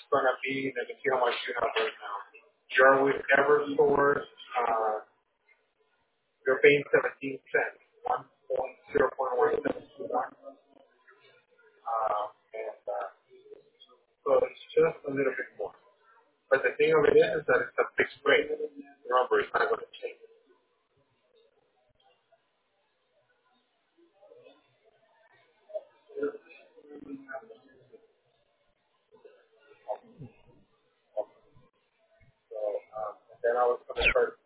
going to be, let me see how much you have right now. You're with Eversource, you're paying 17 cents, 1.0.1721. So it's just a little bit more. But the thing of it is that it's a fixed rate. Remember, it's not going to change. So then I was going to start